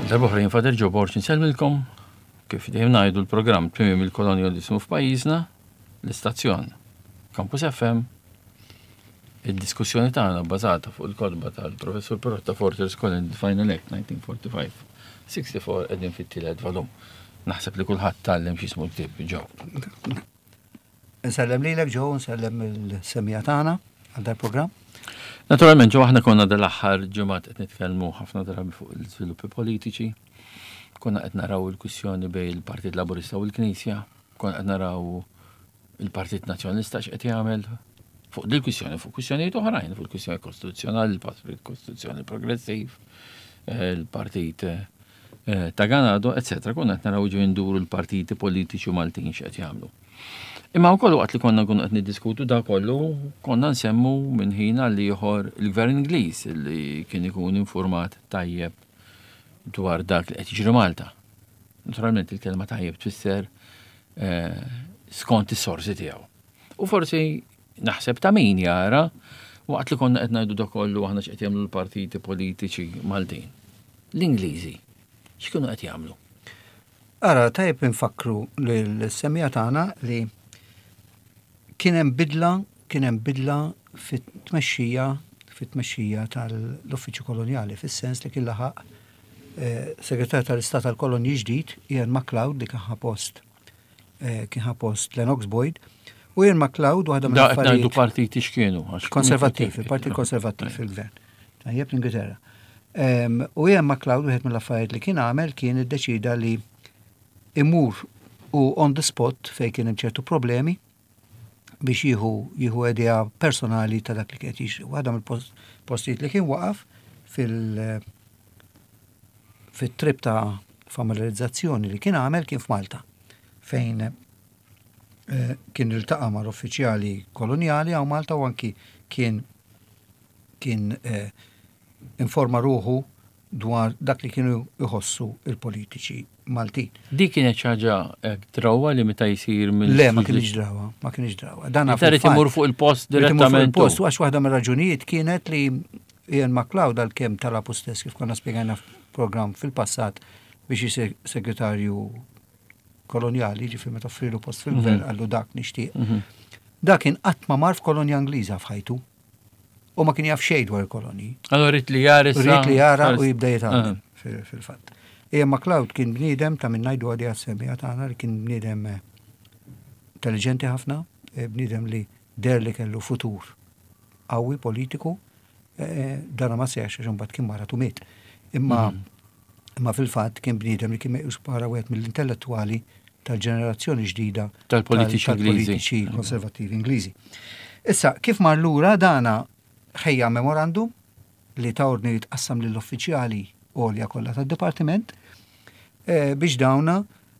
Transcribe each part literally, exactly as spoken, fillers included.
Darbohra Fader Ġo Borċ nselmilkom kif dejjem ngħidu l-programm tmiem il-kolonjaliżmu f'pajjiżna, l-istazzjon Campus F M, id-diskussjoni tagħna bbażata fuq il-kodba tal-Professur Perotta Forters Collin Final Act nineteen forty-five sixty-four qegħdin fit-tielet volum. Naħseb li kulħadd tallem x'ismu l-ktieb ġew. Nsellem lilek ġew, nsellem il-semmija tagħna għal dal-programm. Naturalment ġew aħna konna dal-aħħar ġimgħat qed nitkellmu ħafna drabi fuq l-iżviluppi politiċi. Konna qed naraw il-kwissjoni bejn il-Partit Laburista u l-Knisja, konna qed naraw il-Partit Nazzjonalista x'qed jagħmel fuq dil kwissjoni, fuq kwissjonijiet oħrajn, fuq il-kwissjoni kostituzzjonali, il-Partit Kostituzzjoni Progressiv, il-Partit ta' Ganado, eccetera. Konna qed naraw ġew induru l-partiti politiċi Maltin x'qed jagħmlu. Imma wkoll waqt li konna nkunu qed niddiskutu da kollu, konna nsemmu minn ħin għal ieħor il-Gvern Ingliż li kien ikun infurmat tajjeb dwar dak li qed jiġri Malta. Naturalment il-kelma tajjeb tfisser skont is-sorsi tiegħu. U forsi naħseb ta' min jara waqt li konna qed ngħidu da kollu aħna x'qed jagħmlu l-partiti politiċi Maltin. L-Ingliżi x'kienu qed jagħmlu? Ara tajjeb infakru lill-semmija tagħna li kien hemm bidla, kien hemm bidla fit-tmexxija fit-tmexxija tal-Uffiċċju Kolonjali fis-sens li kien laħaq Segretarju tal-Istat tal-Kolonji ġdid Ian MacLeod li kien ħapost kien ħapost Lennox Boyd u Ian MacLeod waħda mill-affarijiet. Da qed ngħidu partiti x'kienu? Konservattiv, il-Partit Konservattiv fil-Gvern. Tajjeb l-Ingilterra. U Ian MacLeod wieħed mill-affarijiet li kien għamel kien iddeċida li imur u on the spot fejn kien hemm ċertu problemi biex jieħu jieħu idea personali ta' dak li qed jiġri. Waħda mill-postijiet li kien waqaf fil- fit-trip ta' familiarizzazzjoni li kien għamel kien f'Malta fejn kien iltaqa' ma' uffiċjali kolonjali għaw Malta u anki kien kien informa ruħu dwar dak li kienu jħossu il-politiċi Maltin. Dik kienet ħaġa drawa li meta jsir mill Le, ma kienx drawa, ma kienx drawa. Dan Tarid imur fuq il-post direttament. Il-post għax waħda mir-raġunijiet kienet li Ian MacLeod għal-kemm talabu stess kif konna spjegajna f'programm fil-passat biex jisir segretarju kolonjali, ġifi meta offrilu post fil-gvern għallu dak nixtieq. Dak kien qatt ma mar f'kolonja Ingliża f'ħajtu u ma kien jaf xejn dwar il-kolonji. Allora rid li jara Rid li jara u jibda jitgħallem fil-fatt. Ian MacLeod kien bniedem ta' minn ngħidu għadi għas-semmija tagħna li kien bniedem intelligenti ħafna, bniedem li der li kellu futur qawwi politiku, dana ma seħx għax imbagħad kien maratu miet. Imma imma fil-fatt kien bniedem li kien meqjus bħala wieħed mill-intellettwali tal-ġenerazzjoni ġdida tal-politiċi konservattivi Ingliżi. Issa, kif mar lura dana ħejja memorandum li ta' ordni jitqassam lill-uffiċjali għolja kollha tad-dipartiment biex dawna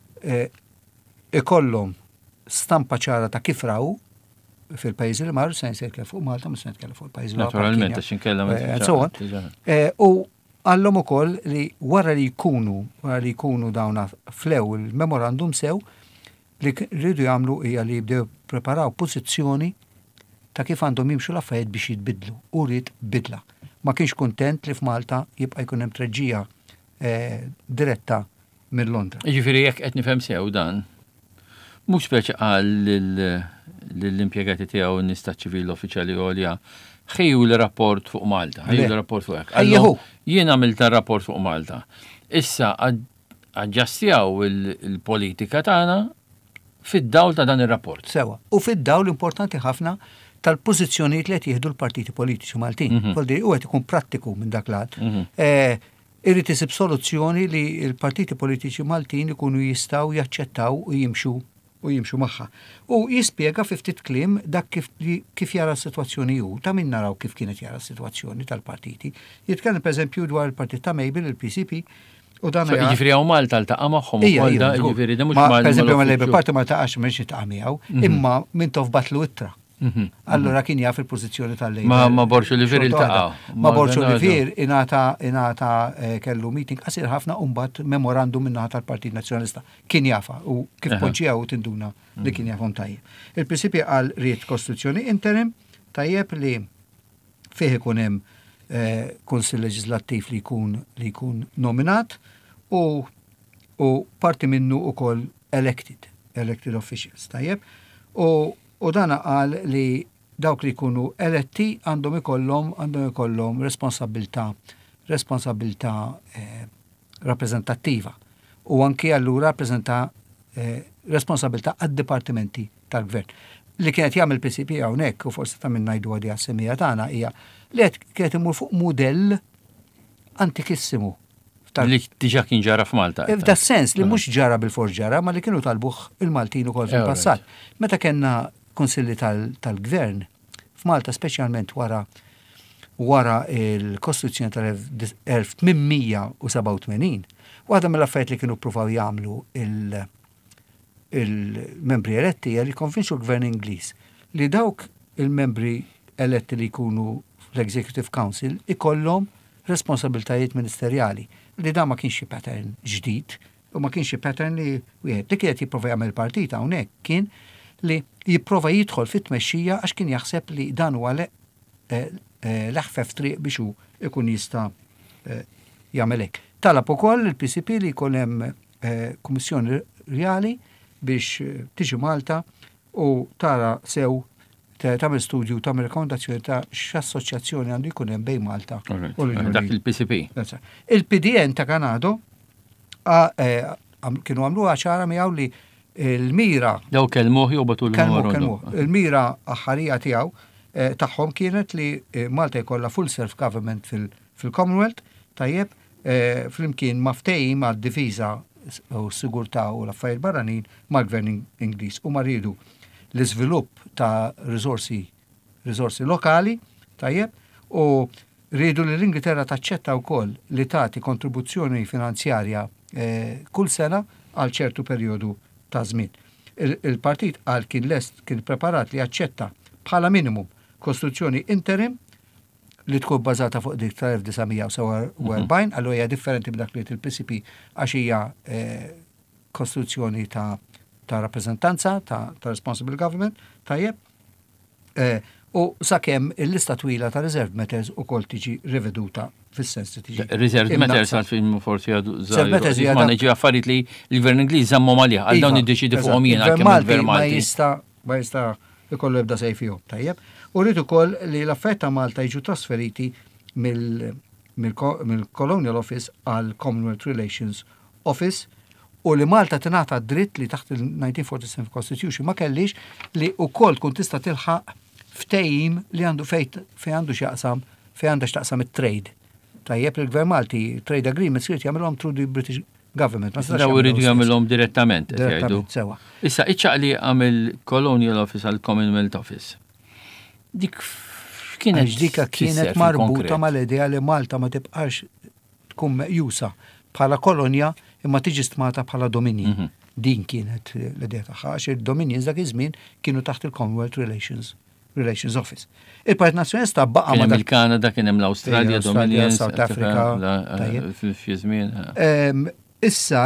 ikollhom stampa ċara ta' kif raw fil-pajjiżi li marru se nsejker fuq Malta, mhux se nitkellem fuq il-pajjiżi l-oħra. Naturalment għax inkellem. U għallhom ukoll li wara li jkunu wara li jkunu dawna flew il-memorandum sew li rridu jagħmlu hija li jibdew preparaw pożizzjoni ta' kif għandhom jimxu l-affarijiet biex jitbidlu u rrid bidla. Ma kienx kuntent li f'Malta jibqa' jkun hemm treġġija diretta minn Londra. Jiġifieri jekk qed nifhem sew dan, mhux speċi qal lill-impjegati tiegħu n-nies ċivili uffiċjali għolja ħejju l-rapport fuq Malta, ħejju l-rapport fuq hekk. Ejjeħu. Jien għamilt rapport fuq Malta. Issa aġġastjaw il-politika tagħna fid-dawl ta' dan ir-rapport. Sewa. U fid-dawl importanti ħafna tal-pożizzjonijiet li qed jieħdu l-partiti politiċi Maltin. Foldi u qed ikun prattiku minn dak lat. Irid isib soluzzjoni li l-partiti politiċi Maltin ikunu jistgħu jaċċettaw u jimxu u jimxu magħha. U jispjega fi ftit kliem dak kif kif jara s-sitwazzjoni hu, ta' min naraw kif kienet jara s-sitwazzjoni tal-partiti. Jitkellem pereżempju dwar il-Partit ta' Mabel, il-P C P, u dan jiġifieri hawn Malta ltaqa' magħhom ukoll da jiġifieri da mhux Malta. Pereżempju mal-Labour Party ma taqax m'hemmx jiltaqa' miegħu, imma min tofbatlu ittra. Allora kien jaf il-pożizzjoni tal-Labour. Ma ma Borx Olivier iltaqgħu. Ma Borx Olivier ingħata ingħata kellu meeting qasir ħafna u mbagħad memorandum min-naħa tal-Partit Nazzjonalista. Kien jafa u kif poġġiew tinduna li kien jafhom tajjeb. Il-P C P qal ried kostituzzjoni interim tajjeb li fih ikun hemm kunsill leġislattiv li jkun li jkun nominat u u parti minnu ukoll elected, elected officials, tajjeb. U, u dana qal li dawk li jkunu eletti għandhom ikollhom għandhom ikollhom responsabilità responsabilità eh, rappreżentattiva. U anki allura rappreżenta eh, responsabilità għad-dipartimenti tal-gvern. Li kienet jagħmel P C P hawnhekk u forsi ta' minn ngħidu għadi għas-semija tagħna hija li kienet imur fuq mudell antikissimu. Li diġà kien ġara f'Malta. F'da sens li mhux ġara bil-for ġara, ma li kienu talbuh il-Maltin ukoll fil-passat. Meta kellna konsilli tal-gvern f'Malta, speċjalment wara wara il-Kostituzzjoni tal-elf tminmija seba' u tmenin, waħda mill-affarijiet li kienu pruvaw jagħmlu il-membri eletti li konvinċu l-gvern Ingliż li dawk il-membri eletti li jkunu fl-Executive Council ikollhom responsabiltajiet ministerjali li da ma kienx pattern ġdid u ma kienx pattern li wieħed li kienet jipprova jagħmel partit hawnhekk kien li jipprova jidħol fit-tmexxija għax kien jaħseb li dan huwa l-aħfef triq biex hu ikun jista' jagħmel hekk. Talab ukoll il-P C P li jkun hemm kummissjoni reali biex tiġi Malta u tara sew tagħmel studju tagħmel rekomendazzjoni ta' x'assoċjazzjoni għandu jkun hemm bejn Malta u l-Unjoni. Dak il-P C P. Il-P D N ta' Kanado kienu għamluha ċara miegħu li il-mira daw kelmuh jobatu l-numru. Il-mira aħħarija tiegħu tagħhom kienet li Malta jkollha full self-government fil-Commonwealth, tajjeb, flimkien ma' ftehim għad-difiża u s-sigurtà u l-affarijiet barranin mal-Gvern Ingliż u ma rridu l-iżvilupp ta' risorsi risorsi lokali, tajjeb, u rridu li l-Ingilterra taċċetta wkoll li tagħti kontribuzzjoni finanzjarja kull sena għal ċertu perjodu ta' żmien. Il-partit għal kien lest kien preparat li jaċċetta bħala minimum kostruzzjoni interim li tkun bażata fuq dik ta' elf design seven erba'jn, allura hija differenti minn dak li il-P C P għax hija kostruzzjoni ta' ta' rappresentanza, ta', ta responsible government, tajjeb, u sakemm il-lista twila ta' reserve matters ukoll tiġi riveduta fis-sens li tiġi. Reserve matters għal-film forsi għadu żgħar. Ma neġi affarijiet li l-Gvern Ingliż żammhom għalih għal dawn id-deċidi fuqhom jien għal kemm ma jista' ma jista' ikollu ebda sej fihom, tajjeb. U rrid ukoll li l-affarijiet ta' Malta jiġu trasferiti mill-Colonial Office għal Commonwealth Relations Office u li Malta tingħata dritt li taħt il-nineteen forty-seven Constitution ma kellix li wkoll tkun tista' tilħaq ftehim li għandu fejn għandu x'jaqsam fejn għandha x'taqsam it-trade. Tajjeb il-Gvern Malti trade agreements irid jagħmilhom through the British Government. Daw iridu jagħmilhom direttament. Direttament sewa. Issa iċċaqli għamil Colonial Office għal Commonwealth Office. Dik kienet dika kienet marbuta mal-idea li Malta ma tibqax tkun meqjusa bħala kolonja imma tiġi stmata bħala dominji. Din kienet l-idea tagħha għax il-dominions dak iż-żmien kienu taħt il-Commonwealth Relations Relations Office. Il-Partit Nazzjonalista baqa' ma il-Kanada kien hemm l-Awstralja, Dominions, South Africa, fil-żmien. Issa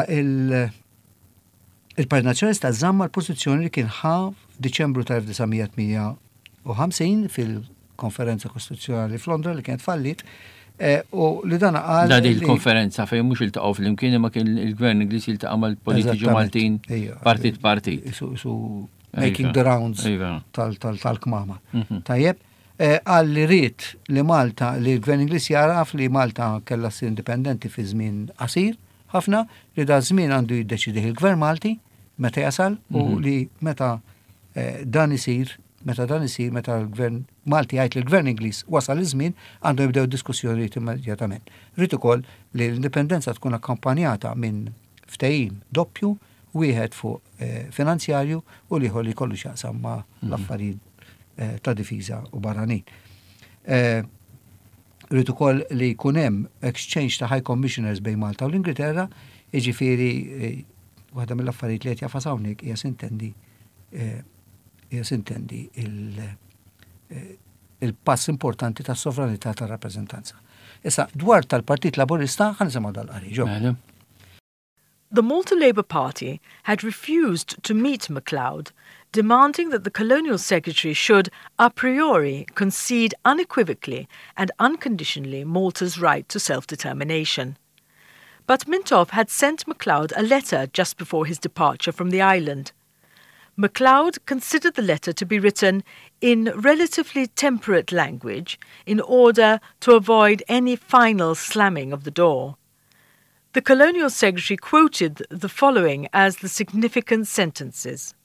il-Partit Nazzjonalista żamma l-pożizzjoni li kien ħa f'Diċembru ta' elf design ħamsin fil-konferenza kostituzzjonali f'Londra li kienet fallit. U li dana għal. Da il-konferenza fejn mhux iltaqgħu fl-imkien ma kien il-Gvern Ingliż jiltaqa' mal-politiċi Maltin partit partit. Su making the rounds tal-kmama. Tajjeb, għal li rrit li Malta li l-Gvern Ingliż jaraf li Malta kellha ssir indipendenti fi żmien qasir ħafna li da żmien għandu jiddeċidi il-Gvern Malti meta jasal u li meta dan isir Meta dan isir, meta l-Gvern Malti jgħid li l-Gvern Ingliż wasal iż-żmien għandu jibdew diskussjonijiet immedjatament. Rrid ukoll li l-indipendenza tkun akkampanjata minn ftehim doppju, wieħed fuq finanzjarju u liħor li jkollu x'jaqsam ma' l-affarijiet ta' difiża u barranin. Rrid ukoll li jkun hemm exchange ta' high commissioners bejn Malta u l-Ingilterra, jiġifieri waħda mill-affarijiet li qed jafas hawnhekk hija sintendi jintendi il-pass importanti ta' sovranità ta' rappreżentanza. Issa, dwar tal-Partit Laburista, ħan nisimgħu dal-qari, ġo. The Malta Labour Party had refused to meet MacLeod, demanding that the Colonial Secretary should, a priori, concede unequivocally and unconditionally Malta's right to self-determination. but Mintoff had sent MacLeod a letter just before his departure from the island. MacLeod considered the letter to be written in relatively temperate language in order to avoid any final slamming of the door. The Colonial Secretary quoted the following as the significant sentences.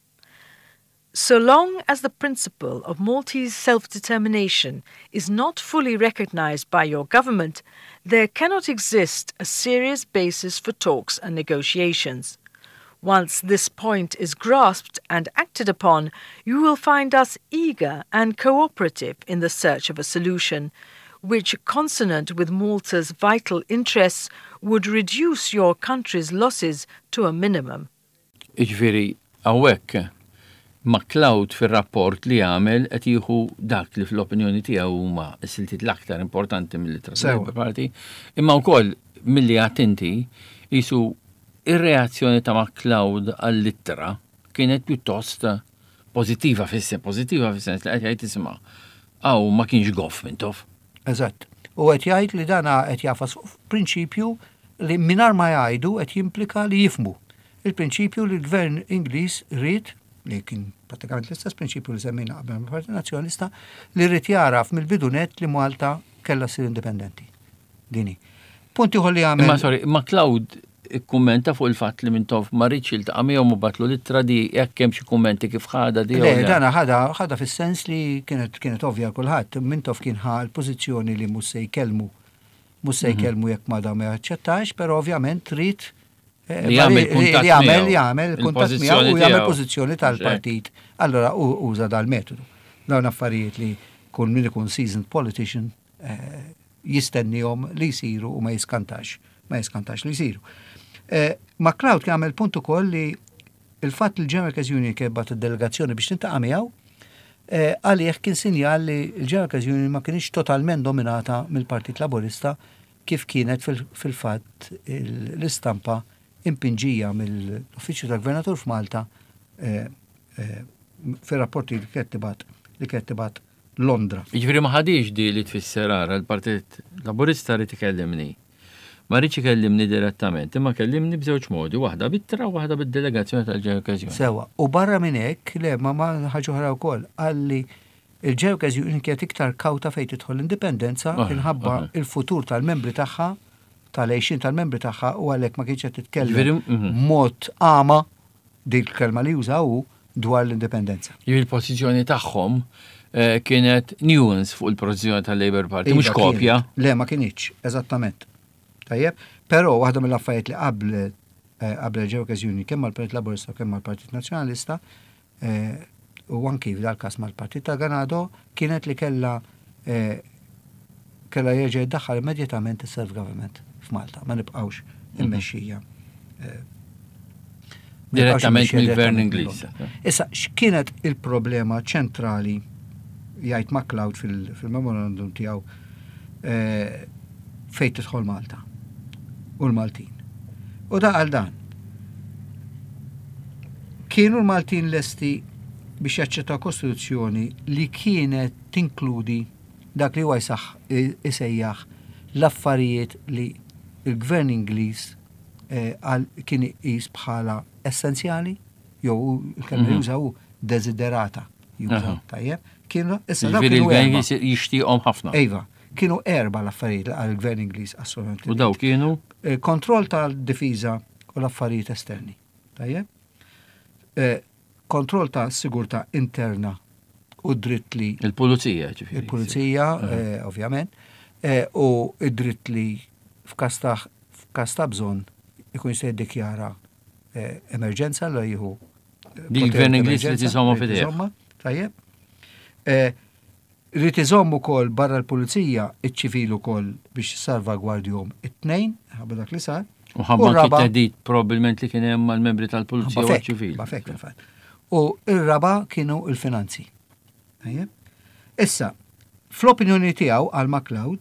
So long as the principle of Maltese self-determination is not fully recognized by your government, there cannot exist a serious basis for talks and negotiations. Once this point is grasped and acted upon, you will find us eager and cooperative in the search of a solution, which, consonant with Malta's vital interests, would reduce your country's losses to a minimum. Iġveri, għawek, MacLeod fil-rapport li għamel qed jieħu dak li fl-opinjoni tiegħu huma s-siltiet l-aktar importanti mill-Labour Party, imma wkoll milli għattinti jisu ir-reazzjoni ta' MacLeod għall-ittra kienet pjuttost pozittiva fis-sens, pozittiva fis-sens li qed jgħid isma' għaw ma kienx goff Mintoff. Eżatt. U qed jgħid li dana qed jafas prinċipju li mingħajr ma jgħidu qed jimplika li jifmu. Il-prinċipju li l-Gvern Ingliż ried li kien pratikament l-istess prinċipju li semmejna qabel mill-Partit Nazzjonalista li rrid jaraf mill-bidunet li Malta kellha ssir indipendenti. Dini. Punti ħolli għamel. Ma sorry, MacLeod ikkummenta fuq il-fatt li Mintoff ma rridx jiltaqa' miegħu u batlu littra di jekk hemm xi kummenti kif ħada di. Le, dana ħada ħada fis-sens li kienet kienet ovvja kulħadd. Mintoff kien ħa l-pożizzjoni li mhux se jkellmu mhux se jkellmu jekk ma dawn ma jaċċettax, però ovvjament trid li jagħmel kuntatt jagħmel jagħmel kuntatt miegħu u jagħmel pożizzjoni tal-partit. Allora uża dal-metodu. Dawn affarijiet li kull min ikun seasoned politician jistennihom li jsiru u ma jiskantax, ma jiskantax li jsiru. MacLeod kien għamel punt ukoll li il-fatt li l-General Union kebbat id-delegazzjoni biex tintaqa' miegħu għalih kien sinjal li l-General Union ma kienx totalment dominata mill-Partit Laburista kif kienet fil-fatt l-istampa impinġija mill-Uffiċċju tal-Gvernatur f'Malta fir-rapporti li kettibat li kettibat Londra. Jiġifieri ma ħadix di li tfisser ara l-Partit Laburista rid ikellimni. Ma rridx ikellimni direttament, imma kellimni b'żewġ modi, waħda bit-tra u waħda bid-delegazzjoni tal-General Union. Sewa, u barra minn hekk, le ma ma ħaġa oħra wkoll, għalli il-General Union kienet iktar kawta fejn tidħol l-indipendenza inħabba il-futur tal-membri tagħha, tal-għejxin tal-membri tagħha u għalhekk ma kienx qed titkellem mod għama dik il-kelma li jużaw dwar l-indipendenza. Il-pożizzjoni tagħhom kienet nuance fuq il-pożizzjoni tal-Labour Party, mhux kopja. Le ma kienx, eżattament. Tajjeb, però waħda mill-affarijiet li qabel qabel il-General Union kemm mal-Partit Laburista u kemm mal-Partit Nazzjonalista u anki f'dal-każ mal-Partit ta' Ganado kienet li kellha kellha jerġa' jiddaħħal immedjatament is-self-government f'Malta, ma nibqgħux immexxija direttament mill-Gvern Ingliż. Issa x'kienet il-problema ċentrali jgħid MacLeod fil-memorandum tiegħu fejn tidħol Malta u l-Maltin. U da għal dan. Kienu l-Maltin lesti biex jaċċettaw kostituzzjoni li kienet tinkludi dak li huwa jsejjaħ l-affarijiet li il-Gvern Ingliż kien iqis bħala essenzjali jew il-kelma jużaw desiderata jużaw tajjeb. Kienu issa dak li il-Gvern jixtieqhom ħafna. Ejva, kienu erba l-affarijiet għal-Gvern Ingliż assolutament. U daw kienu? Kontroll tal-difiża u l-affarijiet esterni. Tajjeb? Kontroll ta' sigurtà interna u dritt li il-pulizija ġifieri. Il-pulizija, ovvjament, u id-dritt li f'każ ta' bżonn ikun jista' jiddikjara emerġenza l jieħu. Il-Gvern Ingliż li tiżommu fidejh. Tajjeb? Rrid iżomm ukoll barra l-pulizija iċ-ċivil ukoll biex salvagwardjhom it-tnejn, ħabba dak li sar. U ħabba kien probabbilment li kien hemm mal-membri tal-pulizija u ċivil. Bafek fil-fatt. U r-raba kienu l-finanzi. Issa, fl-opinjoni tiegħu għal MacLeod,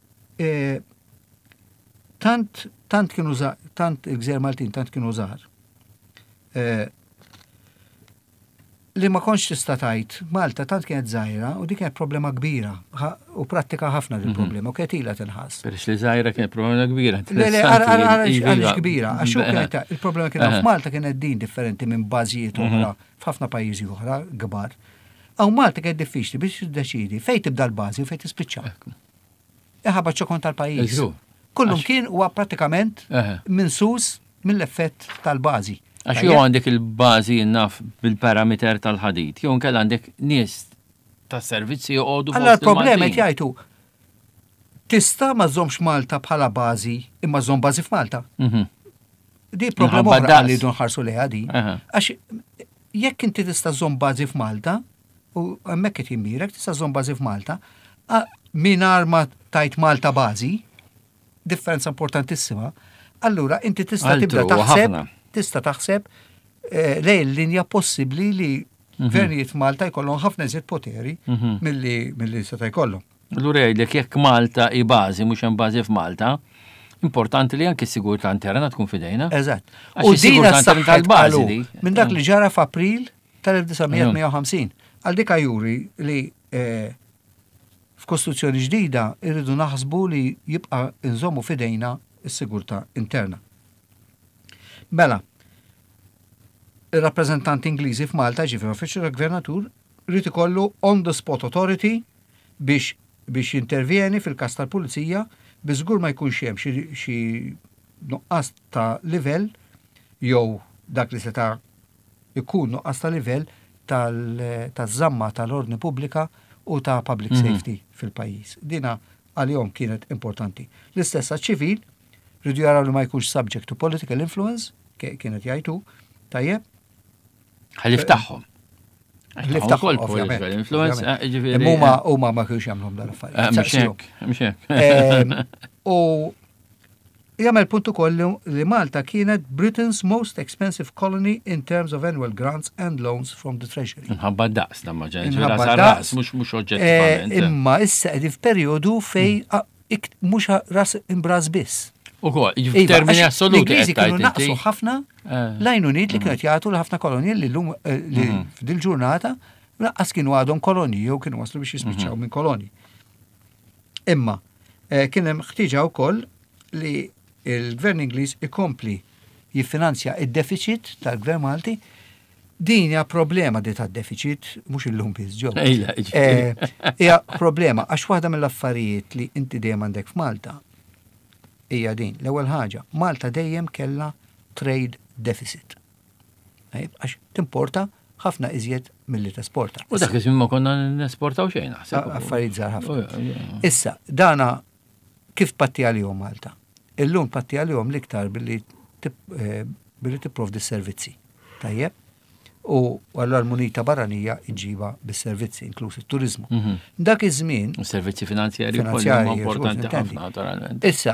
tant tant kienu tant il-Gżejjer Maltin tant kienu żgħar. li ma konx tista' tgħid Malta tant kienet żgħira u dik kienet problema kbira u prattika ħafna din problema u kienet ilha tinħass. Perix li żgħira kienet problema kbira. Le le għaliex kbira, għax kienet il-problema kien f'Malta kienet din differenti minn bażijiet oħra f'ħafna pajjiżi oħra kbar. Aw Malta kienet diffiċli biex tiddeċidi fejn tibda l-bażi u fejn tispiċċa. Eħabba ċokon tal-pajjiż. Kullum kien huwa prattikament minsus mill-effett tal-bażi. Għax jew għandek il-bażi naf bil-parameter tal-ħadid, jew kell għandek nies tas-servizzi joqogħdu fuq. Allora l-problema qed jgħidu tista' ma żommx Malta bħala bażi imma żomm bażi f'Malta. Di problema oħra li dun ħarsu leha di. Għax jekk inti tista' żomm bażi f'Malta u hemmhekk qed jimmirek tista' żomm bażi f'Malta, mingħajr ma tajt Malta bażi, differenza importantissima, allura inti tista' tibda taħseb tista' taħseb lej l-linja possibbli li gvernijiet Malta jkollhom ħafna iżjed poteri milli seta' jkollhom. Allura jgħidlek jekk Malta hi bażi mhux hemm bażi f'Malta, importanti li anke s-sigurtà interna tkun f'idejna. Eżatt. U din tal-bażi minn dak li ġara f'April tal-elf ħamsin. Għal dik juri li f'Kostituzzjoni ġdida irridu naħsbu li jibqa' inżommu f'idejna s-sigurtà interna. Mela, il-rappresentant Ingliżi f'Malta ġifi uffiċċju tal-Gvernatur rrid ikollu on the spot authority biex biex jintervjeni fil-każ tal-Pulizija biex żgur ma jkunx hemm xi nuqqas ta' livell jew dak li seta' jkun nuqqas ta' livell tal-żamma tal-ordni pubblika u ta' public safety fil-pajjiż. Dina għalihom kienet importanti. L-istess ċivil rridu jaraw li ma jkunx subject to political influence, kienet jgħidu, tajjeb. Ħaliftaħħom. Ħaliftaħħom, political influence, ġifieri. Huma huma ma kienx jagħmluhom dal-affarijiet. U jagħmel punt ukoll li Malta kienet Britain's most expensive colony in terms of annual grants and loans from the Treasury. Inħabba daqs da ma ġenġi ras mhux mhux oġġettivament. Imma issa qegħdin f'perjodu fej mhux ras imbraz biss. Ukoll, f'termini assoluti. L-Ingliżi kienu naqsu ħafna l-għajnuniet li kienet jagħtu l ħafna kolonji li f'dil ġurnata naqqas kienu għadhom kolonji jew kienu waslu biex jispiċċaw minn kolonji. Imma kien hemm ħtieġa wkoll li il-Gvern Ingliż ikompli jiffinanzja id-deficit tal-Gvern Malti. Din hija problema di tad-deficit mhux illum biss ġew. Hija problema għax waħda mill-affarijiet li inti dejjem għandek f'Malta hija din. L-ewwel ħaġa, Malta dejjem kellha trade deficit. Għax timporta ħafna iżjed milli tesporta. U dak iż ma konna nesportaw xejn naħseb. Affarijiet żgħar ħafna. Issa, dana kif patti għalihom Malta? Illum patti għalihom l-iktar billi billi tipprovdi s-servizzi. Tajjeb? U allura l-munita barranija iġiba bis-servizzi, inkluż it-turizmu. Dak iż-żmien. Servizzi finanzjarji huma importanti ħafna naturalment. Issa,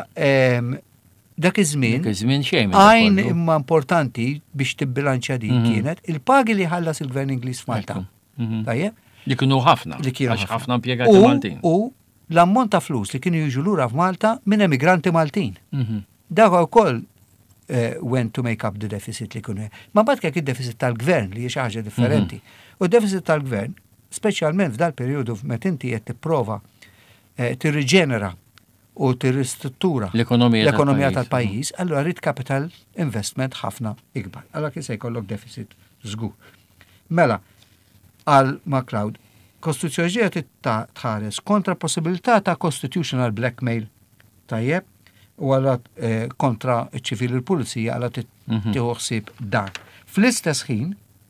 dak iż-żmien. Dak iż-żmien xejn. Għajn imma importanti biex tibbilanċja din kienet il-pagi li ħallas il-Gvern Ingliż f'Malta. Tajjeb? Li kienu ħafna. Li kienu ħafna impjegati Maltin. U l-ammont ta' flus li kienu jiġu lura f'Malta minn emigranti Maltin. Dak ukoll went to make up the deficit li kunu. Ma bad kek il-deficit tal-gvern li jiex ħaġa differenti. U deficit tal-gvern, specialment f'dal periodu meta inti qed tipprova tirriġenera u tirristruttura l-ekonomija tal-pajjiż, allura rid capital investment ħafna ikbar. Allora kien se jkollok deficit żgur. Mela, għal MacLeod, Kostituzzjoni ġiet tħares kontra possibilità ta' constitutional blackmail tajjeb u għalla kontra ċivili l-pulizija għalla tiħuħsib dan. Fl-istess ħin,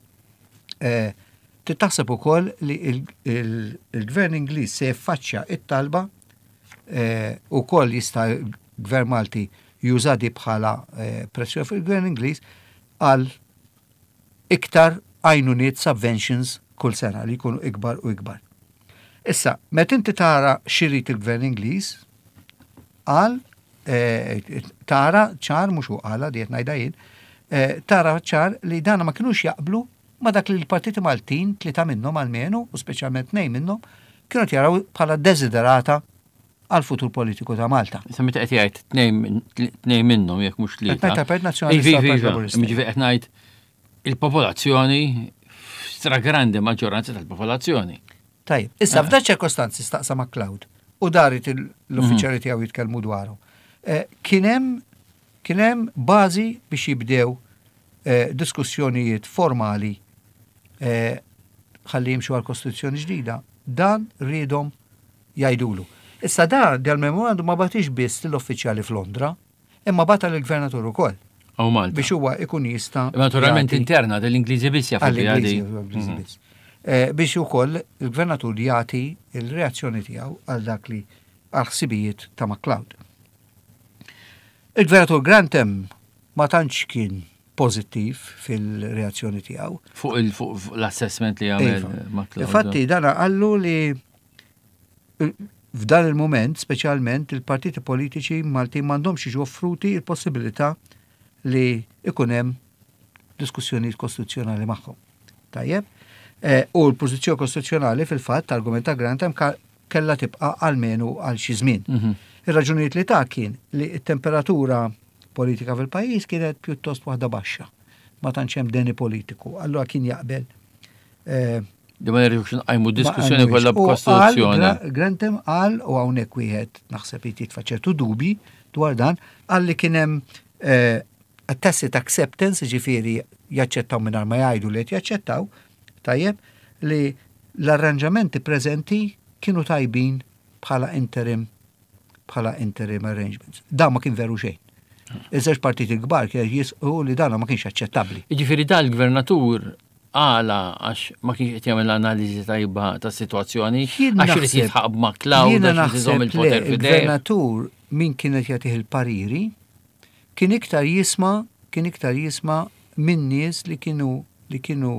titaħseb ukoll li il-Gvern Ingliż se jaffaċċja it-talba u koll jista' Gvern Malti jużadi bħala pressjoni fuq il-Gvern Ingliż għal iktar għajnuniet subventions kull sena li jkunu ikbar u ikbar. Issa, met inti tara xirrit il-Gvern Ingliż għal tara ċar mhux hu qala diet ngħidha jien, tara ċar li dana ma kinux jaqblu ma dak li l-partiti Maltin tlieta minnhom almenu u speċjalment tnejn minnhom kienu jaraw bħala desiderata għal futur politiku ta' Malta. Issa meta qed jgħid tnejn minnhom jekk mhux tlieta. Qed ngħid Partit Nazzjonalista qed ngħid il-popolazzjoni stragrandi maġġoranza tal-popolazzjoni. Tajib, issa f'da ċirkostanzi staqsa MacLeod u darit l-uffiċjali tiegħu jitkellmu dwaru. Kien hemm bażi biex jibdew diskussjonijiet formali ħalli jimxu għal kostituzzjoni ġdida. Dan rridhom jgħidulu. Issa da dal-memorandum ma batix biss l-uffiċjali f'Londra, imma bata l-gvernatur ukoll. Aw Malta. Biex huwa ikun jista'. Naturalment interna dell-Ingliżi biss jafu għal-Ingliżi biss. Biex ukoll il-gvernatur jagħti il-reazzjoni tiegħu għal dak li għal ħsibijiet ta' MacLeod. Il-gvernatur Grantham ma tantx kien pożittiv fil-reazzjoni tiegħu. Fuq l-assessment li għamel MacLeod. Infatti dana għallu li f'dan il-moment, speċjalment, il-partiti politiċi Maltin m'għandhomx jiġu offruti il-possibilità li ikun hemm diskussjonijiet kostituzzjonali magħhom. Tajjeb? U l-pożizzjoni kostituzzjonali fil-fatt argumenta Grantham kellha tibqa' almenu għal xi żmien. Ir-raġunijiet li ta' kien li t-temperatura politika fil-pajjiż kienet pjuttost waħda baxxa. Ma tantx hemm deni politiku. Allura kien jaqbel Dima nirriħux nqajmu diskussjoni kollha b'kostituzzjoni. Grantham qal u hawnhekk wieħed naħseb jitfa' ċertu dubi dwar dan qal li kien hemm tacit acceptance, ġifieri jaċċettaw mingħajr ma jgħidu li qed jaċċettaw, tajjeb li l-arranġamenti preżenti kienu tajbin bħala interim bħala interim arrangements. Dan ma kien veru xejn. Iż-żewġ partiti kbar kien jisqu li dan ma kienx aċċettabbli. Jiġifieri dal-gvernatur għala għax ma kienx qed jagħmel analiżi tajba tas-sitwazzjoni għax irid jitħaq b'MacLeod għax iżomm il-poter fidejh. Il-gvernatur min kienet jagħtih il-pariri kien iktar jisma' kien iktar jisma' min nies li kienu li kienu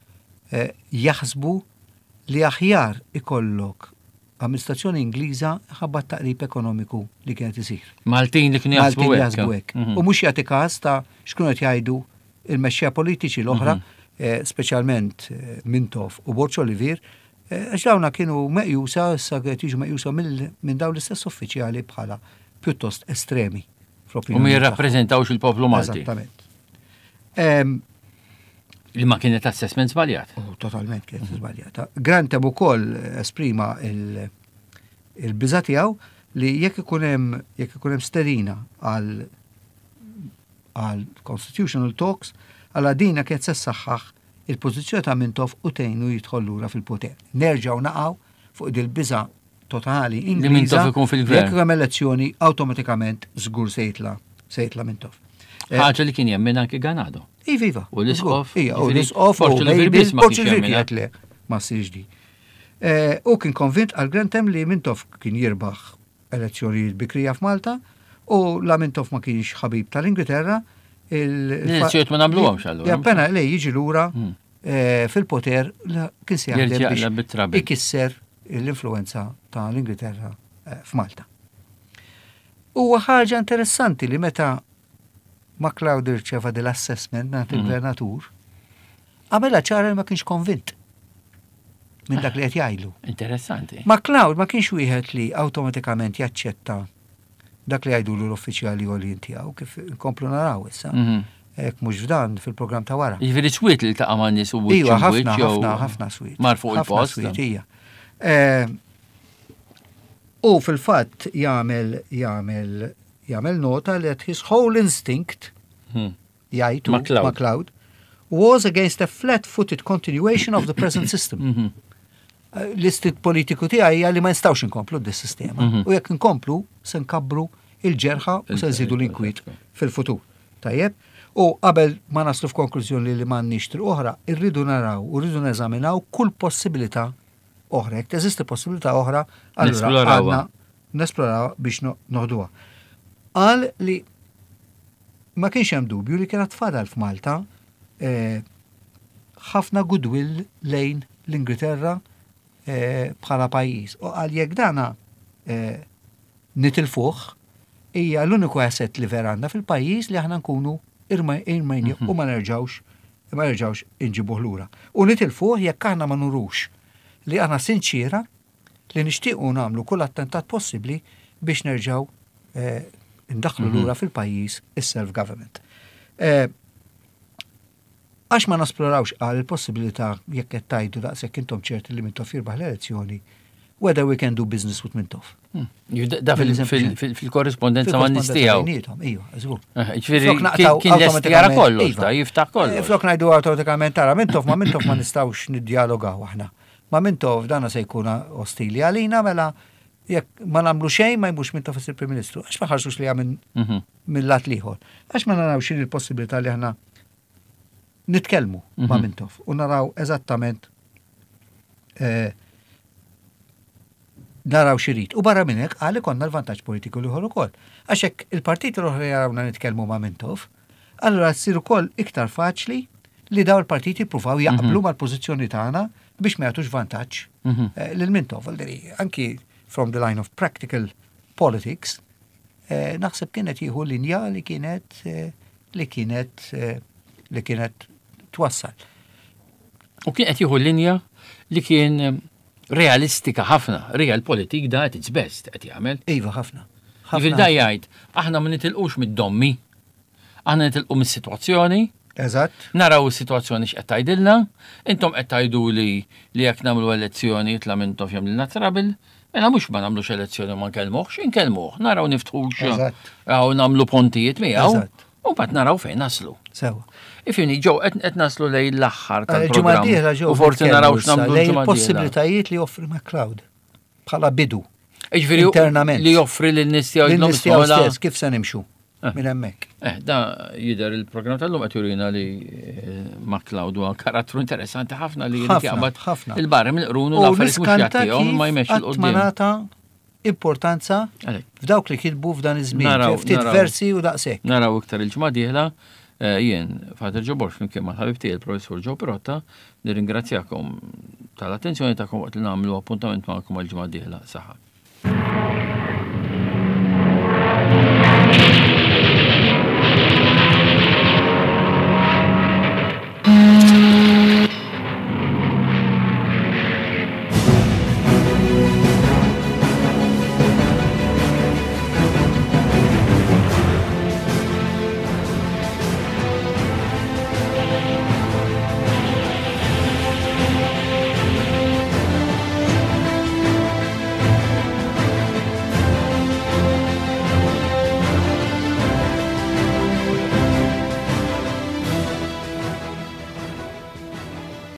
jaħsbu li aħjar ikollok amministrazzjoni Ingliża ħabba taqrib ekonomiku li kienet isir. Maltin li kienu jaħsbu hekk. U mhux jagħti każ ta' x'kienu qed jgħidu il-mexxija politiċi l-oħra, speċjalment Mintoff u Borċ Olivier, għax dawna kienu meqjusa, issa qed jiġu meqjusa minn dawn l-istess uffiċjali bħala pjuttost estremi. U ma jirrappreżentawx il-poplu Malti. Esattament. Li ma kienet assessment żbaljat. Oh, totalment kienet żbaljata. Grantham ukoll esprima il-biża' tiegħu li jekk ikun hemm jekk ikun hemm stedina għal għal constitutional talks għal dina kienet se ssaħħaħ il-pożizzjoni ta' Mintoff u tgħinu jidħol lura fil-poter. Nerġgħu naqgħu fuq dil-biża' totali Ingliża jekk hemm elezzjoni awtomatikament żgur se jitla' se jitla' Mintoff. Ħaġa li kien jemmen anke Ganado. Iva, iva. U l-isqof. Ija, u l-isqof u l-isqof ma s-sirġdi. U kien konvint għal Grantham li Mintoff kien jirbaħ elezzjonijiet bikrija f'Malta u la Mintoff ma kienx ħabib tal-Ingilterra. L-elezzjonijiet ma nagħmluhomx allura. Appena lej jiġi lura fil-poter kien se jaħdem biex ikisser l-influenza tal-Ingilterra f'Malta. Huwa ħaġa interessanti li meta MacLeod irċeva dell-assessment nagħt il-gvernatur, għamela ċara ma kienx konvint minn dak li qed jgħidlu. Interessanti. MacLeod ma kienx wieħed li awtomatikament jaċċetta dak li jgħidulu l-uffiċjali għolin tiegħu kif inkomplu naraw issa. Hekk mhux f'dan fil-programm ta' wara. Jiġifieri swit li taqa' ma' nies u Iwa ħafna ħafna ħafna swit. Mar fuq il-post. Hija. U fil-fatt jagħmel jagħmel jagħmel nota li his whole instinct jgħid MacLeod was against a flat-footed continuation of the present system. L-istit politiku tiegħi hija li ma nistgħux inkomplu dis-sistema. U jekk inkomplu se nkabbru il-ġerħa u se nżidu l-inkwiet fil-futur. Tajjeb? U qabel ma naslu f'konklużjoni li m'għandniex triq oħra, irridu naraw u rridu neżaminaw kull possibilità oħra. Jekk teżisti possibilità oħra, allura għandna nesploraw biex noħduha. Qal li ma kienx hemm dubju li kienet tfadal f'Malta ħafna goodwill lejn l-Ingilterra bħala pajjiż. U qal jekk dana nitilfuh hija l-uniku asset li vera għandna fil-pajjiż li aħna nkunu irmajni u ma nerġgħux ma nerġgħux inġibuh lura. U nitilfuh jekk aħna ma nurux li aħna sinċira li nixtiequ nagħmlu kull attentat possibbli biex nerġgħu ndaħlu lura fil-pajjiż is-self-government. Għax ma nasplorawx għal il-possibilità jekk qed tajdu daqshekk intom ċerti li Mintoff jirbaħ l-elezzjoni, whether we can do business with Mintoff. Da fil-korrespondenza ma nistijaw. Ija, żgur. Ġifieri kien lest jara kollox, da jiftaħ kollox. Flok ngħidu awtomatikament tara Mintoff ma Mintoff ma nistgħux niddialogaw aħna. Ma Mintoff dana se jkun ostili għalina mela jekk ma nagħmlu xejn ma jmux Mintoff isir Prim Ministru. Għax ma ħarsux li minn mill-lat liħor. Għax ma naraw x'in il-possibilità li aħna nitkellmu ma' Mintoff u naraw eżattament naraw xirit. U barra minnek għalli konna l-vantaġġ politiku li ħor ukoll. Għaxek il-partiti l-oħra jarawna nitkellmu ma' Mintoff, allura tsir ukoll iktar faċli li daw il-partiti pruvaw jaqblu mal-pożizzjoni tagħna biex ma jagħtux vantaġġ lil Mintoff. Anki from the line of practical politics, naħseb kienet jieħu linja li kienet li kienet li kienet twassal. U kien qed jieħu linja li kien realistika ħafna, realpolitik da at its best qed jagħmel. Iva ħafna. Jifil da jgħid, aħna ma nitilqux mid-dommi, aħna nitilqu mis-sitwazzjoni. Eżatt. Naraw is-sitwazzjoni x'qed tgħidilna, intom qed tgħidu li li jekk nagħmlu elezzjoni jitla' Mintoff jagħmilna trabil, mela mhux ma nagħmlux elezzjoni ma nkellmuhx, inkellmuh, naraw niftħux aw nagħmlu pontijiet miegħu. U bat naraw fejn naslu. Sewa. Ifini, ġew qed naslu lej l-aħħar tal-programm. U forsi naraw x'nagħmlu lej il-possibilitajiet li joffri McCloud bħala bidu. Internament. Li joffri lin-nies tiegħu stess kif se nimxu minn hemmhekk. Eh, da jidher il-programm tal-lum qed jurina li McCloud huwa karattru interessanti ħafna li jaqbad il-barra mill-qrun u l-affarijiet mhux jagħtihom ma jmexxu l-qudiem. Importanza f'dawk li kitbu f'dan iż-żmien, ftit versi u daqshekk. Naraw iktar il-ġimgħa dieħla jien Fader Ġobor flimkien mal-ħabib tiegħi il-Professur Ġo Pirotta nirringrazzjakom tal-attenzjoni tagħkom waqt li nagħmlu appuntament magħkom għall-ġimgħa dieħla saħħa.